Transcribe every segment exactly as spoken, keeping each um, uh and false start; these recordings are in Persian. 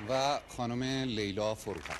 و خانم لیلا فروغی.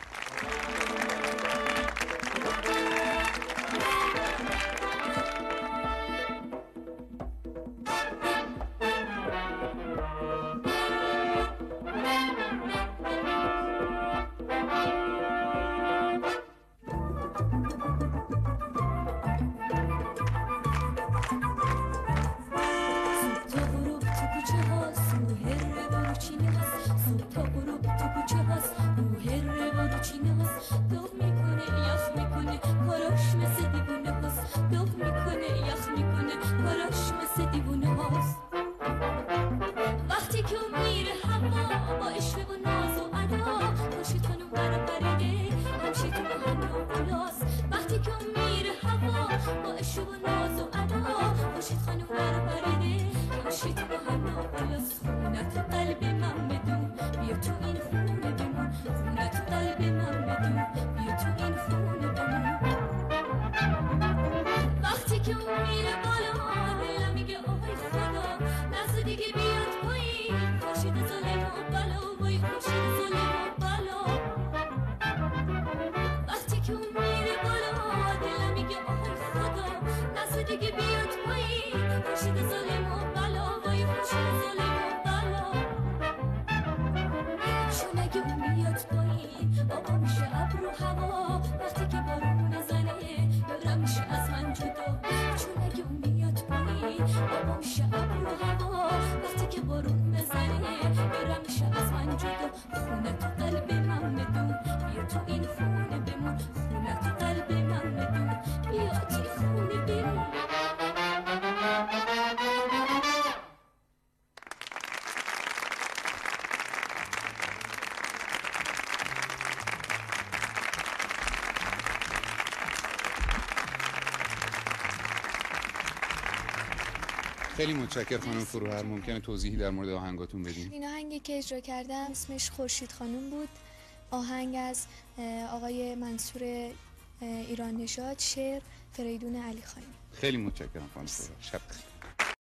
خیلی متشکرم خانم فروهر. ممکنه توضیحی در مورد آهنگاتون بدین؟ این آهنگی که اجرا کردم اسمش خورشید خانم بود. آهنگ از آقای منصور ایران نژاد، شعر فریدون علی خانی. خیلی متشکرم خانم فروهر. شب بخیر.